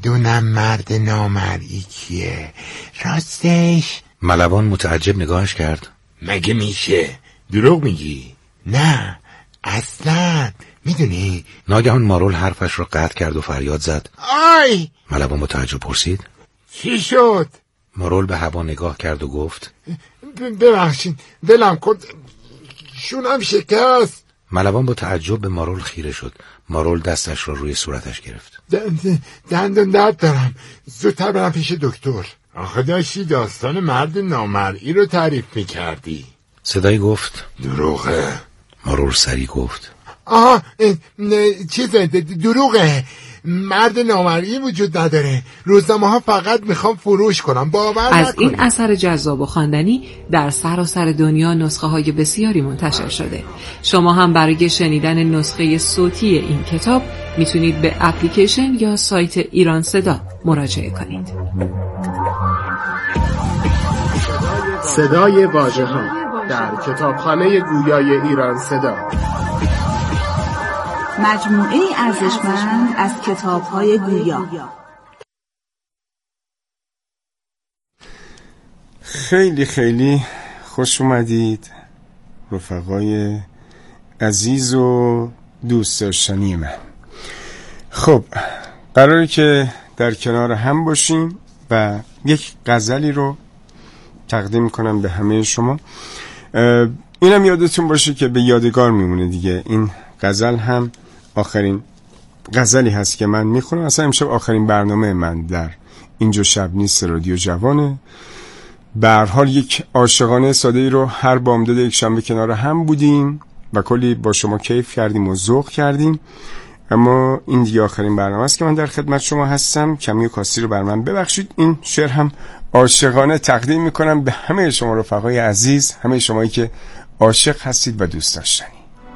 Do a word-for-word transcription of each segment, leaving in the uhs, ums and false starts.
نمیدونم مرد نامرئی کیه. راستش؟ ملوان متعجب نگاهش کرد. مگه میشه؟ دروغ میگی؟ نه اصلا. میدونی؟ ناگهان مارول حرفش رو قطع کرد و فریاد زد. آی! ملوان متعجب پرسید چی شد؟ مارول به هوا نگاه کرد و گفت ببخشید دلم کن، شونم شکست. ملوان با تعجب به مارول خیره شد. مارول دستش رو روی صورتش گرفت. دندون درد دارم، زودتر برم پیش دکتر. آخه داشتی داستان مرد نامرئی رو تعریف میکردی. صدایی گفت دروغه. مارول سریع گفت آها چیزه، دروغه. مرد نامرئی وجود نداره. روزنامه ها فقط میخوام فروش کنم، باور نکنید. از این اثر جذاب و خواندنی در سراسر دنیا نسخه های بسیاری منتشر شده. شما هم برای شنیدن نسخه صوتی این کتاب میتونید به اپلیکیشن یا سایت ایران صدا مراجعه کنید. صدای واژه‌ها در کتابخانه گویای ایران صدا، مجموعه ارزشمند از کتاب‌های گویا. خیلی خیلی خوش اومدید رفقای عزیز و دوست داشتنی من. خب قراره که در کنار هم باشیم و یک غزلی رو تقدیم کنم به همه شما. اینم یادتون باشه که به یادگار میمونه دیگه. این غزل هم آخرین غزلی هست که من میخونم. اصلا امشب آخرین برنامه من در اینجا شب نیست رادیو جوانه. به هر حال یک عاشقانه ساده ای رو هر بامداد یک شنبه کنار هم بودیم و کلی با شما کیف کردیم و ذوق کردیم. اما این دیگه آخرین برنامه است که من در خدمت شما هستم. کمی و کاستی رو بر من ببخشید. این شعر هم عاشقانه تقدیم میکنم به همه شما رفقای عزیز، همه شمایی که عاشق هستید و دوست داشتنی.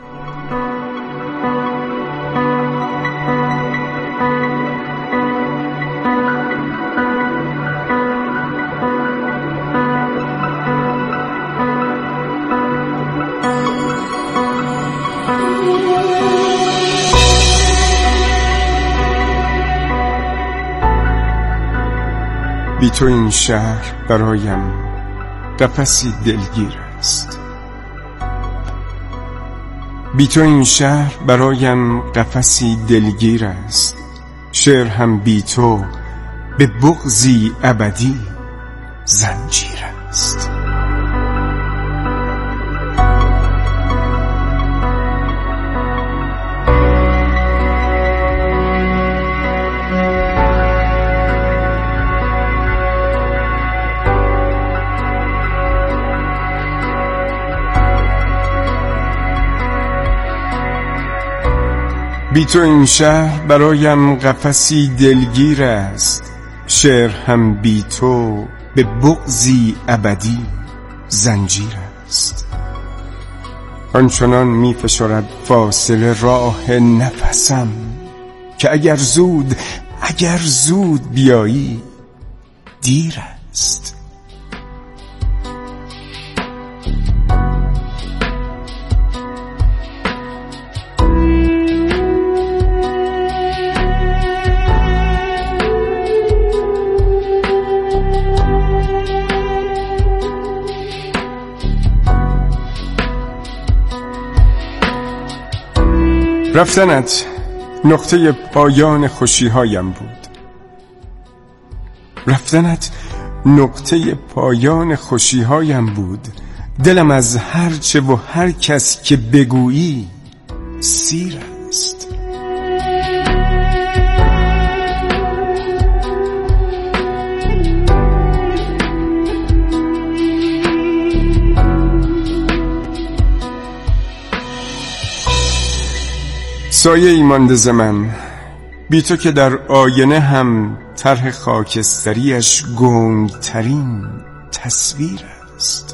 بی تو این شهر برایم قفسی دلگیر است. بی تو این شهر برایم قفسی دلگیر است. شعر هم بی تو به بغضی ابدی زنجیر است. بی تو این شهر برایم قفسی دلگیر است. شعر هم بی تو به بغضی ابدی زنجیر است. آنچنان می فشرد فاصله راه نفسم که اگر زود اگر زود بیایی دیر است. رفتنت نقطه پایان خوشیهایم بود. رفتنت نقطه پایان خوشیهایم بود. دلم از هر چه و هر کس که بگویی سیر است. سایه ایمانده ز من بی تو که در آینه هم طرح خاکستریش گنگترین تصویر است.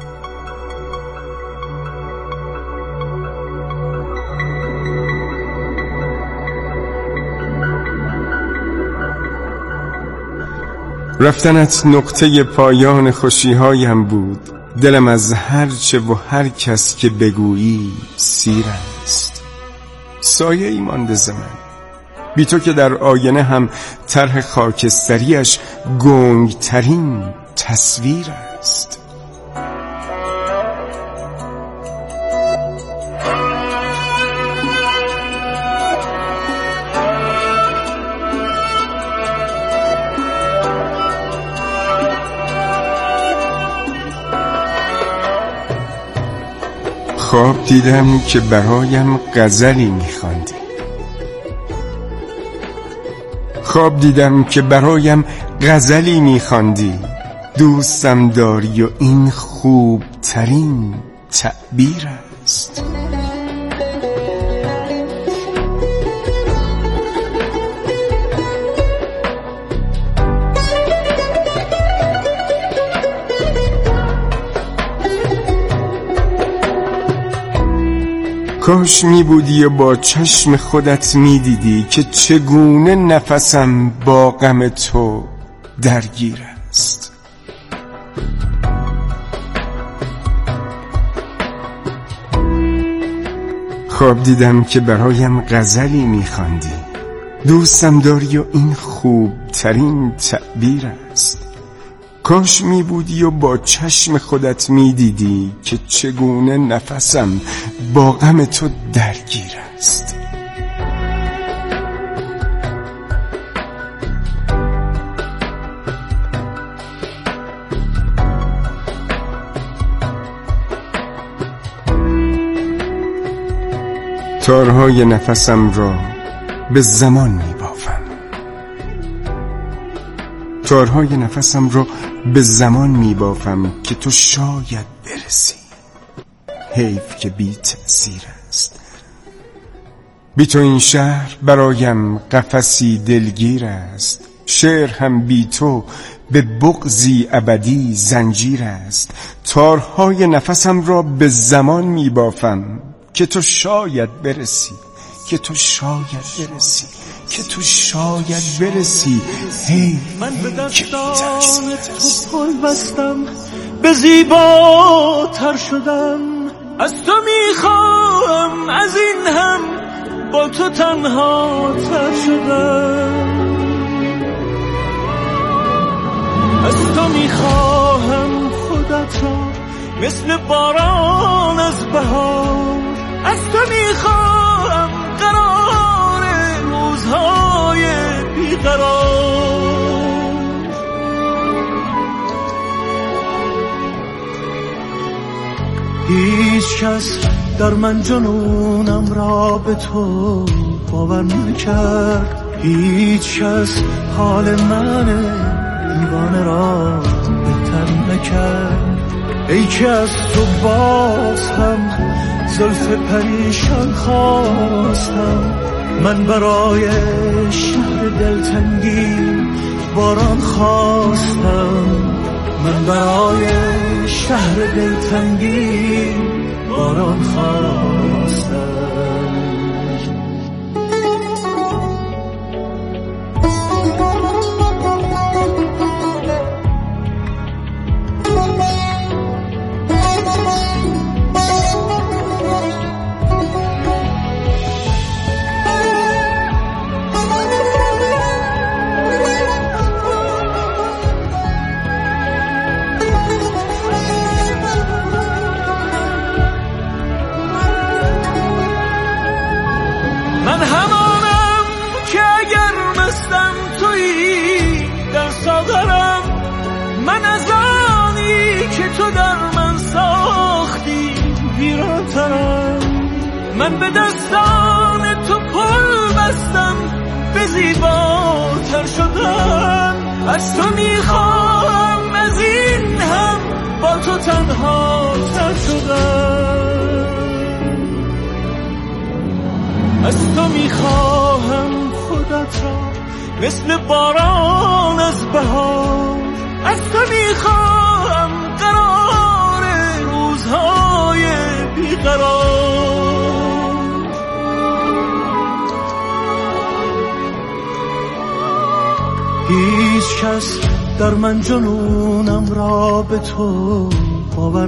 رفتنت نقطه پایان خوشیهایم بود. دلم از هر چه و هر کس که بگویی سیر است. سایه ای مانده ز من بی تو که در آینه هم طرح خاکستریش گنگترین تصویر است. خواب دیدم که برایم غزلی می‌خواندی. خواب دیدم که برایم غزلی می‌خواندی. دوستم داری و این خوب ترین تعبیر است. کاش می بودی و با چشم خودت می دیدی که چگونه نفسم با غم تو درگیر است. خواب دیدم که برایم غزلی می خواندی. دوستم داری و این خوب ترین تعبیر است. کاش می بودی و با چشم خودت می دیدی که چگونه نفسم با غم تو درگیر است. تارهای نفسم را به زمان می بافم. تارهای نفسم را به زمان می بافم که تو شاید برسی. حیف که بی تأثیر است. بی تو این شهر برایم قفسی دلگیر است. شعر هم بی تو به بغضی ابدی زنجیر است. تارهای نفسم را به زمان می بافم که تو شاید برسی. که تو شاید برسی. که تو شاید برسی. هی من به دستان تو پل بستم، به زیباتر شدم. از تو میخواهم از این هم با تو تنها تر شدم. از تو میخواهم خودت را مثل باران از بهار. از تو میخواهم قرار روزهای بیقرار. هیچ کس در من جنونم را به تو باور نکرد. هیچ کس حال من دیوانه را بهتر نکرد. ای که از تو باز هم زلف پریشان خواستم. من برای شهر دلتنگی باران خواستم. من برای شهر دلتنگی باران خواستم. من همانم که اگر مستم تویی در ساغرم. من از آنی که تو در من ساختی ویرانترم. من به دستان تو پل بستم، به زیباتر شدم. از تو میخواهم از این هم با تو تنها تر شدم. از تو میخواهم خودت را مثل باران از بهار. از تو میخواهم قرار روزهای بیقرار. هیچ کس در من جنونم را به تو باور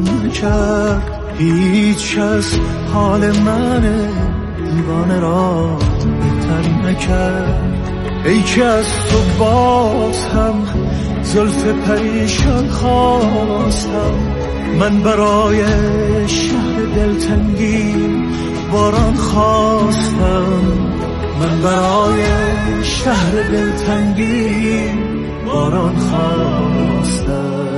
نکرد. هیچ کس حال من دیوانه را تن نکرد. ای که از تو باز هم زلف پریشان خواستم، من برای شهر دلتنگی باران خواستم، من برای شهر دلتنگی باران خواستم.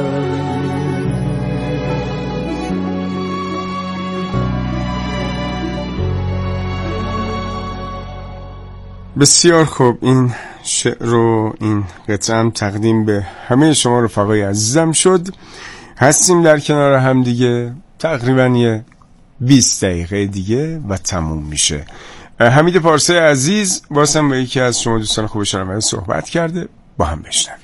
بسیار خوب، این شعر و این قطعه تقدیم به همه شما رفقای عزیزم شد. هستیم در کنار هم دیگه تقریبا یه بیست دقیقه دیگه و تموم میشه. حمید پارسای عزیز بازم با یکی از شما دوستان خوب شنونده صحبت کرده، با هم بشنویم.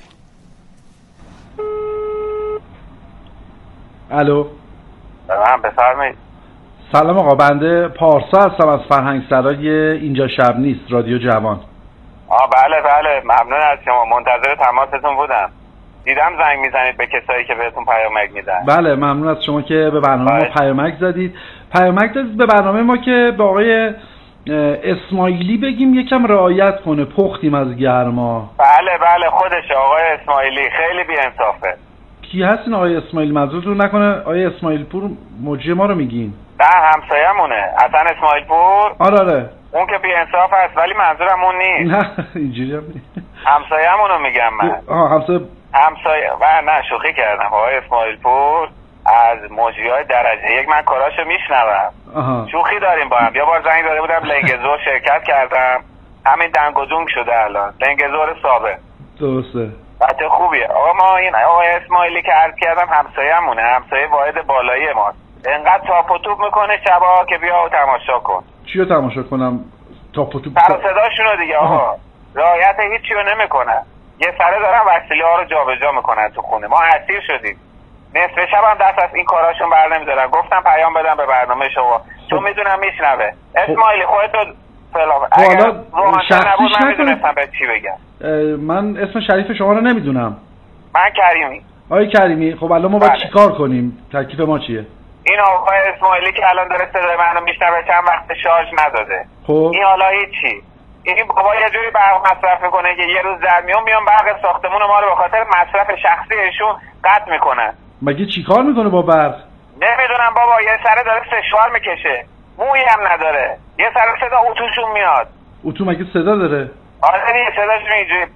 الو، سلام، بفرمایید. سلام آقا، بنده پارسا هستم از فرهنگ سرای اینجا شب نیست، رادیو جوان. آه بله بله، ممنون از شما، منتظر تماستون بودم. دیدم زنگ میزنید به کسایی که بهتون پیامک میدن. بله ممنون از شما که به برنامه ما پیامک زدید. پیامک زدید به برنامه ما که به آقای اسماعیلی بگیم یکم رعایت کنه، پختیم از گرما. بله بله، خودش آقای اسماعیلی خیلی بی‌انصافه. کی هستین آقای اسماعیلی؟ منظورتون نکنه آقای اسماعیل پور مجری ما رو میگین؟ نه، همسایه‌مونه، اصلا اسماعیل پور. آره آره، اون که بی‌انصاف است، ولی منظورم اون نیست. نه اینجوری هم نیست، همسایه‌مون رو میگم من. آها، همسایه همسایه و نه شوخی کردم. آقای اسماعیل پور از مجریای درجه یک، من کاراشو میشنوم. شوخی داریم با هم. یه بار زنگ داده بودم لنگزور شرکت کردم، همین دنگ و دونگ شده الان، لنگزور ثابت. درسته، بچه خوبیه. آقا ما این آقای اسماعیلی که عرض کردم همسایه‌مونه، همسایه واحد بالایی ماست. انقدر تاپ و توپ میکنه شبا که بیا و تماشا کن. چی رو تماشا کنم؟ تاپ و توپ سر و صداشونو دیگه. آقا رعایت هیچی رو نمیکنن. یه سره دارن وسیله ها رو جابجا میکنن تو خونه. ما اسیر شدیم. نصف شب هم دست از این کاراشون بر نمیدارن. گفتم پیام بدم به برنامه شما، چون میدونم میشنوه. اسماعیلی خودتو فلان. اگر روحانتر نبود من میدونستم به چی بگم. من اسم شریف شما رو نمیدونم. من کریمی. آقای کریمی، خب الان ما باید چی کار کنیم؟ تکلیف ما چیه؟ این آقای اسماعیلی که الان داره صدای منو میشنوه چند وقت شارژ نداده. خب این حالا هیچی. این بابا یه جوری برق مصرف میکنه که یه روز در میون میون برق ساختمون ما رو به خاطر مصرف شخصی ایشون قطع میکنه. مگه چی کار میکنه با برق؟ نمیدونم بابا، یه سره داره سشوار میکشه، مویی هم نداره، یه سره صدا اتوشون میاد. اتو مگه صدا داره؟ آره دیگه، صداش اینجوری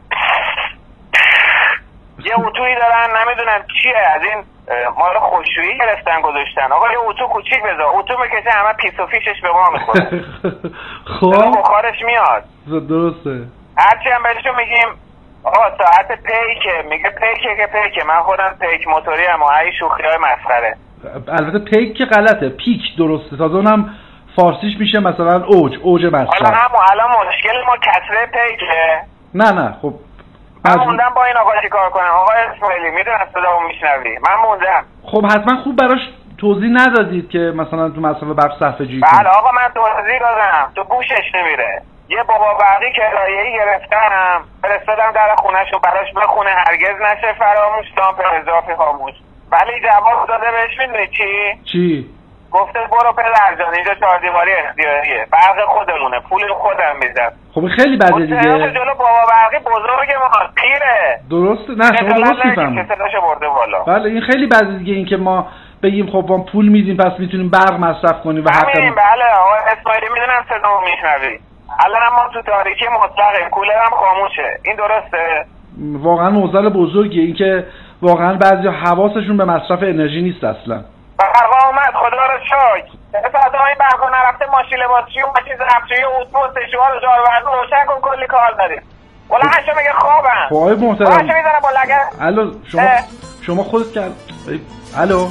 یه اتویی دارن، نمیدونم چیه، از این مال خوشویی گرفتن گذاشتن. آقا یه اتو کوچیک بذار، اتو میکشه همه پیس و فیشش به ما میخوره. خب بخارش میاد. درسته. هرچی هم بهشون میگیم آقا ساعت پیکه، میگه پیکه که پیکه. من خودم پیک موتوری هم و های شوخی های مسخره. البته پیک که غلطه، پیک درسته. تازه اونم فارسیش میشه مثلا اوج، اوج مصرف. حالا هم الان مشکل ما کسره پیکه. نه نه خب من موندم با این آقا چی کار کنم. آقا اسماعیلی میدونم صدامو میشنوی، من موندم. خب حتما خوب براش توضیح ندادید که مثلا تو مصرف برق صرفه جویی. بله آقا من توضیح دادم، تو گوشش نمیره. یه بابا برقی کرایه‌ای گرفتم، فرستادم در خونه‌شو براش بخونه هرگز نشه فراموش، لامپ اضافی خاموش. ولی جواب داده بهش، میدونی چی؟ چی؟ گفته برو پدر جان، اینجا چهار دیواری اختیاریه، برق خودمونه، پول خودم میدم. خب خیلی بده دیگه. جلو بابا برقی بزرگ ما پیره. درسته، نه شما درست میفهمید. صداشو برده بالا. بله این خیلی بده دیگه، این که ما بگیم خب ما پول میدیم پس میتونیم برق مصرف کنیم و حق. بله آقا اسماعیلی میدونم صدامو میشنوی. الان ما تو تاریکی مطلقه، کولرم خاموشه. این درسته؟ واقعا معضل بزرگیه این که واقعا بعضیا حواسشون به مصرف انرژی نیست اصلا. برق اومد، خدا رو شکر. فردا این برق نرفته ماشین لباسشویی و ماشین ظرفشویی و اتوبوس سشوار و جاروردو روشن کن، کلی کار داریم. ولی هشو میگه خوابم. خب آقای محترم، هشو میزنم با لگن. الو شما اه. شما خودت کرد. الو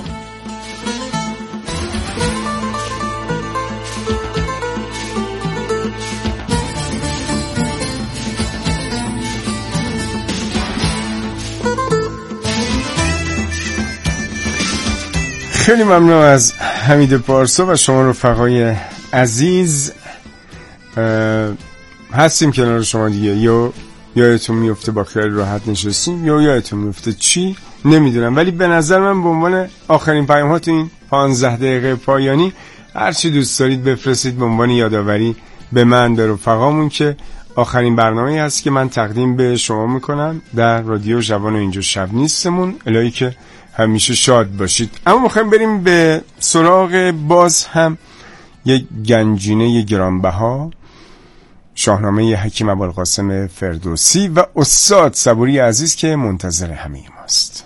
خیلی ممنون از حمید پارسا و شما رفقای عزیز. هستیم کنار شما دیگه. یا یادتون میفته با خیال راحت نشستیم یا یادتون میفته چی نمیدونم، ولی به نظر من به عنوان آخرین پیام تو این پانزده دقیقه پایانی هر چی دوست دارید بفرستید به عنوان یادآوری به من، به رفقامون که آخرین برنامه هست که من تقدیم به شما میکنم در رادیو جوان و اینجا شب نیستمون. الهی که همیشه شاد باشید. اما میخوایم بریم به سراغ باز هم یک گنجینه گرانبها، شاهنامه حکیم ابوالقاسم فردوسی و استاد صبوری عزیز که منتظر همه ماست.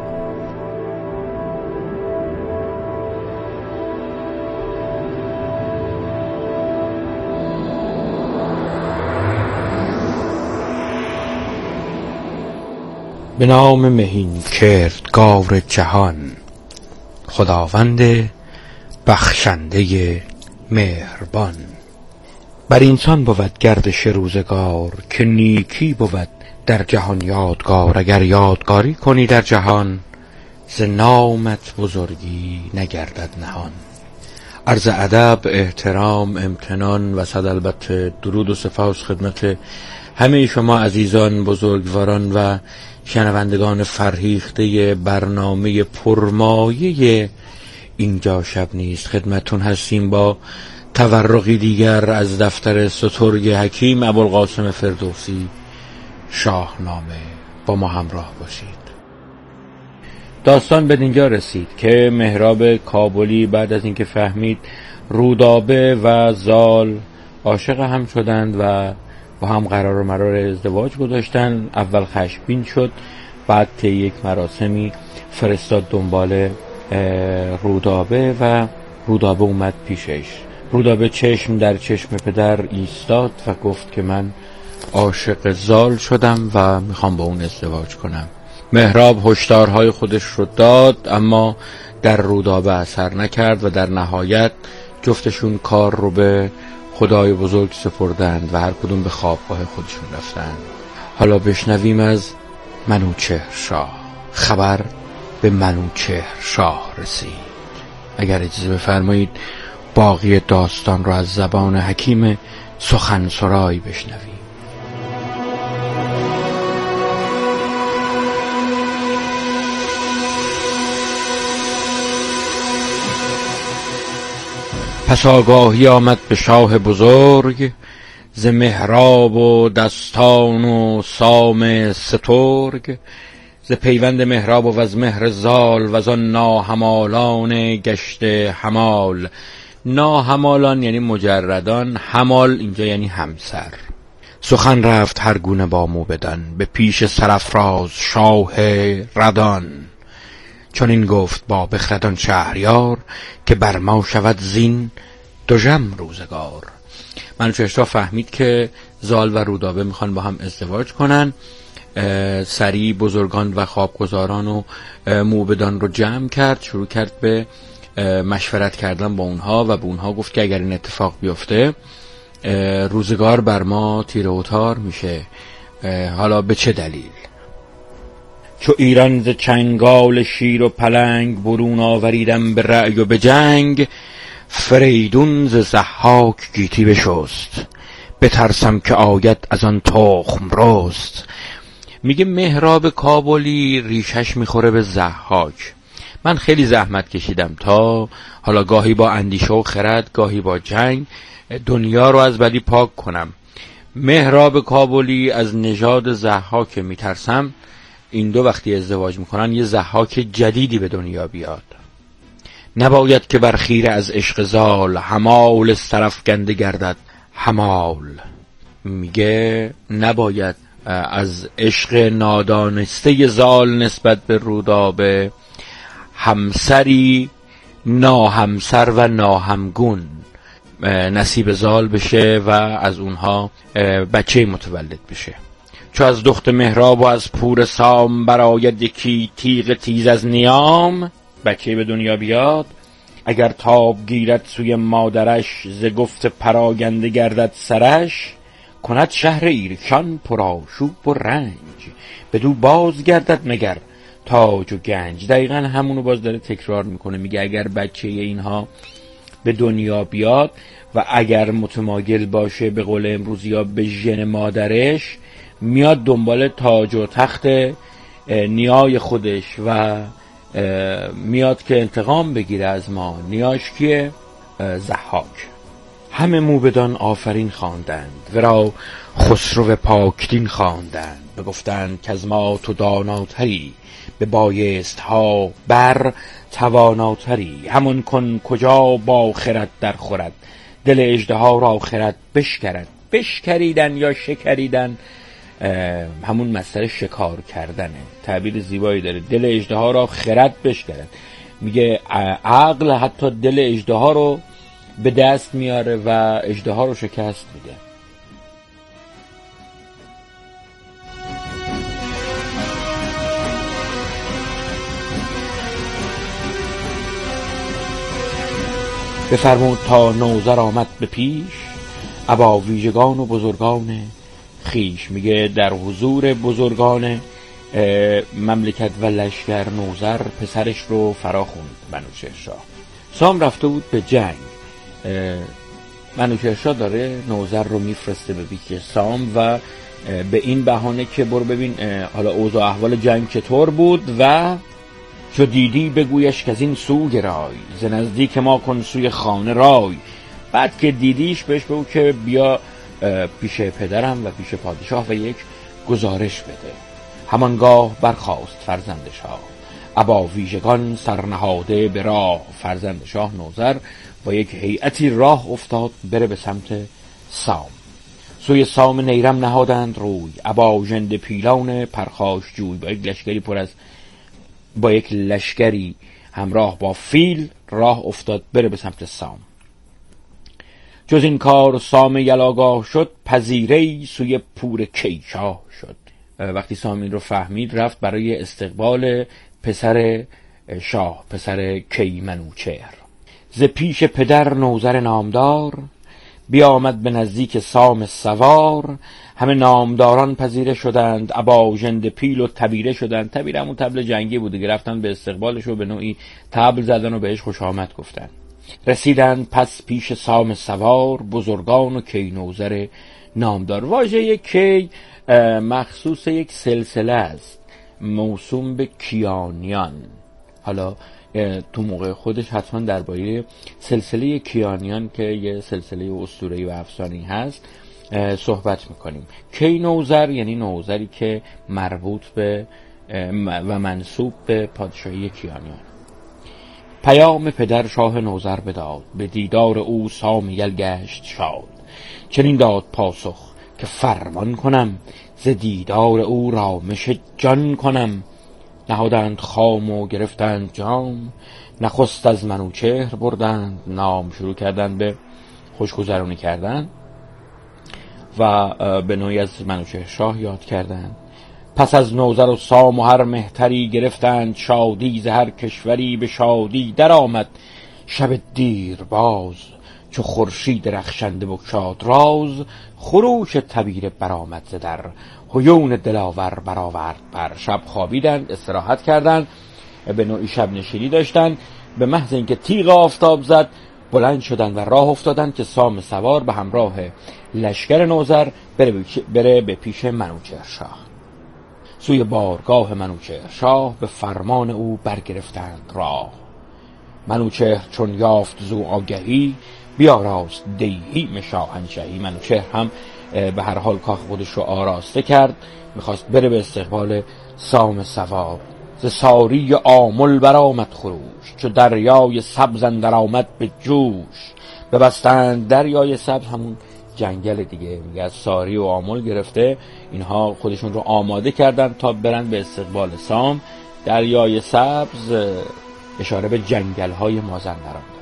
به نام مهین کردگار جهان، خداوند بخشنده مهربان. بر اینسان بود گردش روزگار، که نیکی بود در جهان یادگار. اگر یادگاری کنی در جهان، ز نامت بزرگی نگردد نهان. عرض ادب، احترام، امتنان و صد البته درود و سپاس خدمت همه شما عزیزان، بزرگواران و شنوندگان فرهیخته برنامه پرمایه اینجا شب نیست. خدمتون هستیم با تورقی دیگر از دفتر سترگ حکیم ابوالقاسم فردوسی، شاهنامه. با ما همراه باشید. داستان به اینجا رسید که مهراب کابلی بعد از اینکه فهمید رودابه و زال عاشق هم شدند و با هم قرار و مرار ازدواج گذاشتن، اول خشمگین شد، بعد طی یک مراسمی فرستاد دنبال رودابه و رودابه اومد پیشش. رودابه چشم در چشم پدر ایستاد و گفت که من عاشق زال شدم و میخوام با اون ازدواج کنم. مهراب هشدارهای خودش رو داد، اما در رودابه اثر نکرد و در نهایت جفتشون کار رو به خدای بزرگ سپردند و هر کدوم به خوابگاه خودشون رفتند. حالا بشنویم از منوچهر شاه. خبر به منوچهر شاه رسید. اگر اجازه بفرمایید باقی داستان رو از زبان حکیم سخنسرای بشنویم. پس آگاهی آمد به شاه بزرگ، ز مهراب و دستان و سام سترگ. ز پیوند مهراب و از مهر زال، و از آن ناهمالان گشت همال. ناهمالان یعنی مجردان، همال اینجا یعنی همسر. سخن رفت هر گونه با موبدان، به پیش سرافراز شاه ردان. چون این گفت با بخردان شهریار، که بر ما شود زین دژم روزگار. منوچهر شاه فهمید که زال و رودابه میخوان با هم ازدواج کنن. سریع بزرگان و خوابگزاران و موبدان رو جمع کرد، شروع کرد به مشورت کردن با اونها و به اونها گفت که اگر این اتفاق بیفته روزگار بر ما تیره و تار میشه. حالا به چه دلیل؟ چو ایران ز چنگال شیر و پلنگ، برون آوریدم به رأی و به جنگ. فریدون ز ضحاک گیتی بشست، بترسم که آید از آن تخم رست. میگه مهراب کابلی ریشش میخوره به ضحاک. من خیلی زحمت کشیدم تا حالا گاهی با اندیشه و خرد، گاهی با جنگ دنیا رو از بدی پاک کنم. مهراب کابلی از نژاد ضحاک میترسم این دو وقتی ازدواج میکنن یه ضحاک جدیدی به دنیا بیاد. نباید که بر خیره از عشق زال، همال سرافکنده گردد همال. میگه نباید از عشق نادانسته زال نسبت به رودابه همسری ناهمسر و ناهمگون نصیب زال بشه و از اونها بچه متولد بشه. چو از دخت مهراب و از پور سام، براید یکی تیغ تیز از نیام. بچه به دنیا بیاد، اگر تاب گیرد سوی مادرش، ز گفت پراگنده گردد سرش. کند شهر ایرشان پرآشوب و رنج، بدو باز گردد مگر تاج و گنج. دقیقا همونو باز داره تکرار میکنه. میگه اگر بچه اینها به دنیا بیاد و اگر متمایل باشه به قول امروزی ها به ژن مادرش، میاد دنبال تاج و تخت نیای خودش و میاد که انتقام بگیره از ما. نیاش کیه؟ ضحاک. همه موبدان آفرین خواندند، ورا خسرو پاکدین خواندند. بگفتند که از ما تو داناتری، به بایست ها بر تواناتری. همون کن کجا با خرد در خورد، دل اژدها را خرد بشکرد. بشکریدن یا شکریدن همون مصدر شکار کردنه، تعبیر زیبایی داره. دل اژدها را خرد بشکرد، میگه عقل حتی دل اژدها رو به دست میاره و اژدها رو شکست میده. بفرمود تا نوذر آمد به پیش، ابا ویژگان و بزرگان خیش. میگه در حضور بزرگان مملکت و لشکر نوذر پسرش رو فرا خوند منوچهرشاه. سام رفته بود به جنگ، منوچهرشاه داره نوذر رو میفرسته به پیش سام و به این بهانه که برو ببین حالا اوضاع احوال جنگ چطور بود و چو دیدی بگویش که از این سو گرای، ز نزدیک ما کن سوی خانه رای. بعد که دیدیش بهش بگو که بیا پیش پدرم و پیش پادشاه و یک گزارش بده. همانگاه برخاست فرزند شاه، ابا ویژگان سرنهاده به راه. فرزند شاه نوذر با یک هیئتی راه افتاد بره به سمت سام. سوی سام نیرم نهادند روی، ابا ژنده پیلان پرخاش جوی. با یک لشکری پر از با یک لشکری همراه با فیل راه افتاد بره به سمت سام. جز این کار سام یلاگاه شد، پذیره سوی پور کیشاه شد. وقتی سام این رو فهمید رفت برای استقبال پسر شاه، پسر کی منوچهر. ز پیش پدر نوذر نامدار، بیامد به نزدیک سام سوار. همه نامداران پذیره شدند، ابا ژنده پیل و تبیره شدند. تبیره همون طبل جنگی بود دیگه، رفتن به استقبالش و به نوعی طبل زدن و بهش خوش آمد گفتن. رسیدند پس پیش سام سوار، بزرگان و کی نوذر نامدار. واژه کی مخصوص یک سلسله است موسوم به کیانیان. حالا تو موقع خودش حتما درباره سلسله کیانیان که یه سلسله اسطوره‌ای و افسانه‌ای هست صحبت میکنیم. کی نوذر یعنی نوذری که مربوط به و منسوب به پادشاهی کیانیان. پیام پدر شاه نوذر بداد، به دیدار او سام یل گشت شاد. چنین داد پاسخ که فرمان کنم، ز دیدار او رامش جان کنم. نهادند خام و گرفتند جام، نخست از منوچهر بردند نام. شروع کردن به خوشگذرانی کردن و به نوعی از منوچهر شاه یاد کردند. پس از نوذر و سام و هر مهتری، گرفتند شادی ز هر کشوری. به شادی در آمد شب دیر باز، چو خورشید رخشنده بگشاد راز. خروش تبیره برآمد ز در، هیون دلاور برآورد پر. شب خوابیدند، استراحت کردند، به نوعی شب نشینی داشتند. به محض اینکه تیغ آفتاب زد بلند شدند و راه افتادند که سام سوار به همراه لشکر نوذر بره, بره به پیش منوچهر شاه. سوی بارگاه منوچهر شاه، به فرمان او برگرفتند راه. منوچهر چون یافت زو آگهی، بیاراست دیهیم شاهنشهی. منوچهر هم به هر حال کاخ خودش رو آراسته کرد، میخواست بره به استقبال سام سوار. ز ساری آمل برآمد خروش، چو دریای سبز اندر آمد به جوش. ببستند دریای سبز همون جنگل دیگه، میگه از ساری و آمل گرفته اینها خودشون رو آماده کردن تا برن به استقبال سام. دریای سبز اشاره به جنگل های مازندران داره.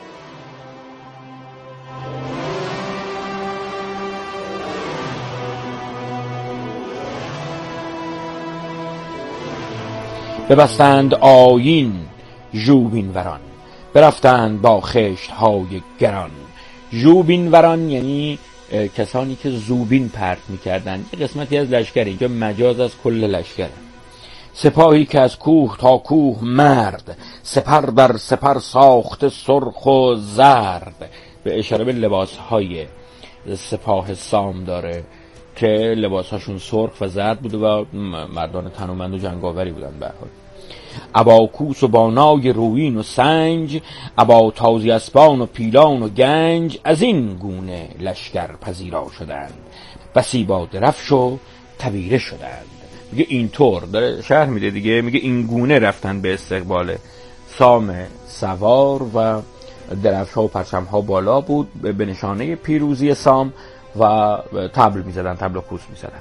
ببستند آیین ژوبین وران، برفتند با خشت های گران. ژوبین وران یعنی کسانی که زوبین پرت میکردن. یه قسمتی از لشکر، اینجا مجاز از کل لشکر. سپاهی که از کوه تا کوه مرد، سپر در سپر ساخته سرخ و زرد. به اشاره به لباس های سپاه سام داره که لباساشون سرخ و زرد بوده و مردان تنومند و جنگاوری بودن. به هر حال ابا کوس و بانای رویین و سنج، ابا تازی اسبان و پیلان و گنج، از این گونه لشکر پذیرا شدند، بسی با درفش و تبیره شدند. میگه اینطور داره شرح میده دیگه، میگه این گونه رفتن به استقبال سام سوار و درفش ها و پرچم ها بالا بود به نشانه پیروزی سام و طبل میزدن، طبل و کوس میزدن.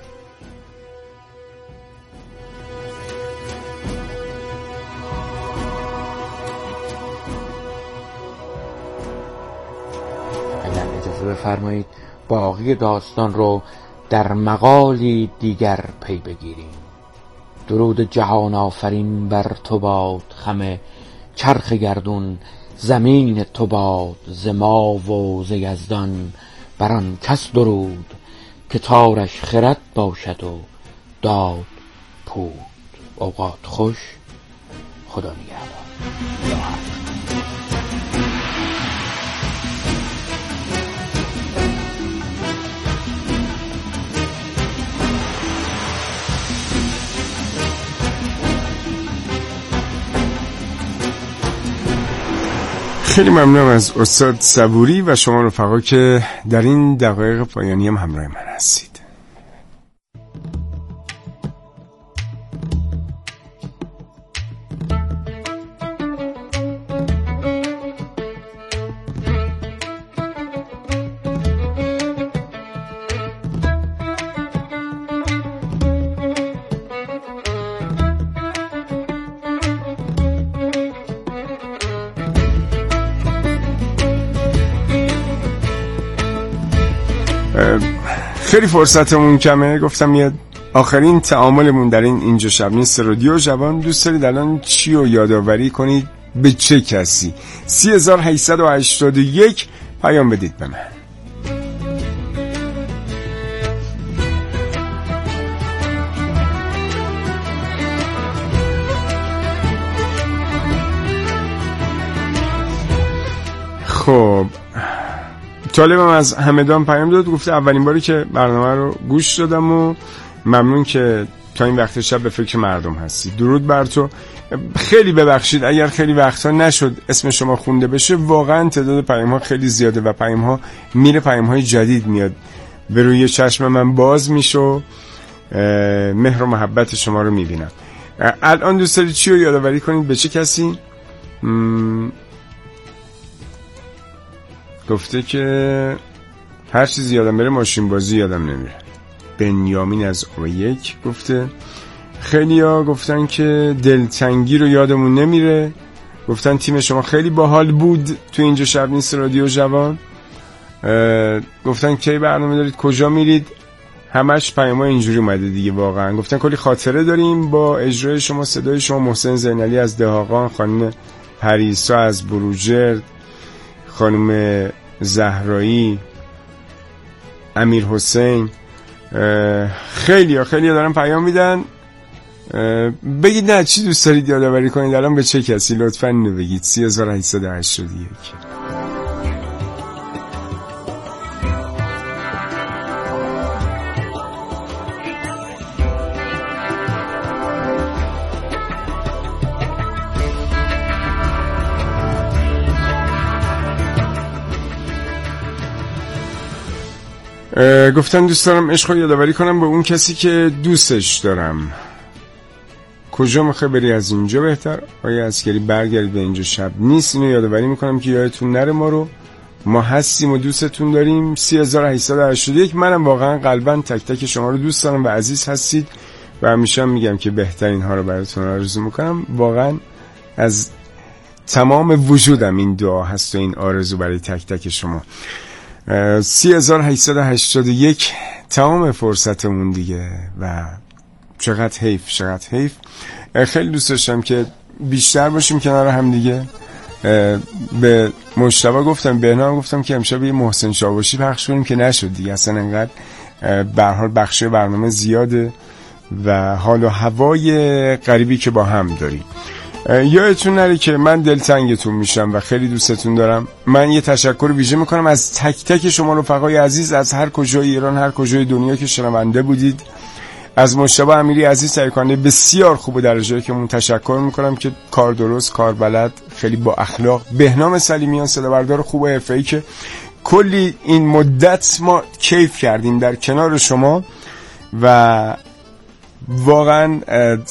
اگر اجازه بفرمایید باقی داستان رو در مقالی دیگر پی بگیریم. درود جهان آفرین بر تو باد، خم چرخ گردون زمین تو باد، ز ما و ز یزدان بران کس درود، که تارش خرد باشد و داد پود. اوقات خوش، خدا نگهدار. خیلی ممنونم از استاد صبوری و شما رفقا که در این دقایق پایانی هم همراه من هستید. خیلی فرصتمون کمه، گفتم یه آخرین تعاملمون در این اینجا شب نیست رادیو جوان. دوست دارید الان چی رو یادآوری کنید به چه کسی؟ سی هزار و هشتصد و هشتاد و یک پیام بدید به من. خب طالبم از همدان پیام داد، گفته اولین باری که برنامه رو گوش دادم و ممنون که تا این وقت شب به فکر مردم هستی. درود بر تو. خیلی ببخشید اگر خیلی وقتا نشد اسم شما خونده بشه، واقعا تعداد پیام ها خیلی زیاده و پیام ها میره، پیام های جدید میاد، به روی چشم من باز میشه و مهر و محبت شما رو میبینم. الان دوست دارید چی رو یادآوری کنید به چه کسی؟ م... گفته که هر چیزی یادم بره ماشین بازی یادم نمیره. بنیامین از او یک گفته خیلی ها گفتن که دلتنگی رو یادمون نمیره، گفتن تیم شما خیلی باحال بود تو اینجا شب نیست رادیو جوان، گفتن کی برنامه دارید، کجا میرید، همش پیام‌ها اینجوری اومده دیگه. واقعا گفتن کلی خاطره داریم با اجرای شما، صدای شما. محسن زینالی از دهاقان، خانم پریسا از بروجرد، خانم زهرایی، امیر حسین، خیلی ها خیلی ها دارن پیام میدن. بگید نه چی دوست دارید یادآوری کنید الان به چه کسی، لطفاً اینو بگید. سی هزار و هشتصد و هشتاد و یک. گفتن دوست دارم عشق رو یادآوری کنم به اون کسی که دوستش دارم. کجا میخوای بری از اینجا بهتر؟ آیا عسکری برگردید به اینجا شب نیست. اینو یادآوری میکنم که یادتون نره ما رو، ما هستیم و دوستتون داریم. سی هزار و هشتصد و هشتاد و یک. منم واقعا قلبا تک تک شما رو دوست دارم و عزیز هستید و همیشه میگم که بهترین ها رو براتون آرزو میکنم. واقعا از تمام وجودم این دعا هست و این آرزو برای تک تک شما. سی هزار و هشتصد و هشتاد و یک تمام فرصتمون دیگه و چقدر حیف چقدر حیف. خیلی دوست داشتم که بیشتر باشیم کنار هم دیگه. به مجتبی گفتم، به بهنام گفتم که امشب یه محسن شاوشی پخش کنیم که نشد دیگه، اصلا انقدر به هر حال بخش برنامه زیاده و حال و هوای غریبی که با هم داریم. یادتون نره که من دلتنگتون میشم و خیلی دوستتون دارم. من یه تشکر ویژه میکنم از تک تک شما رفقای عزیز از هر کجای ایران، هر کجای دنیا که شنونده بودید. از مجتبی امیری عزیز تایکانده بسیار خوب و درجه که من تشکر میکنم که کار درست، کار بلد، خیلی با اخلاق. بهنام سلیمیان صدابردار خوب و حرفه‌ای که کلی این مدت ما کیف کردیم در کنار شما و واقعا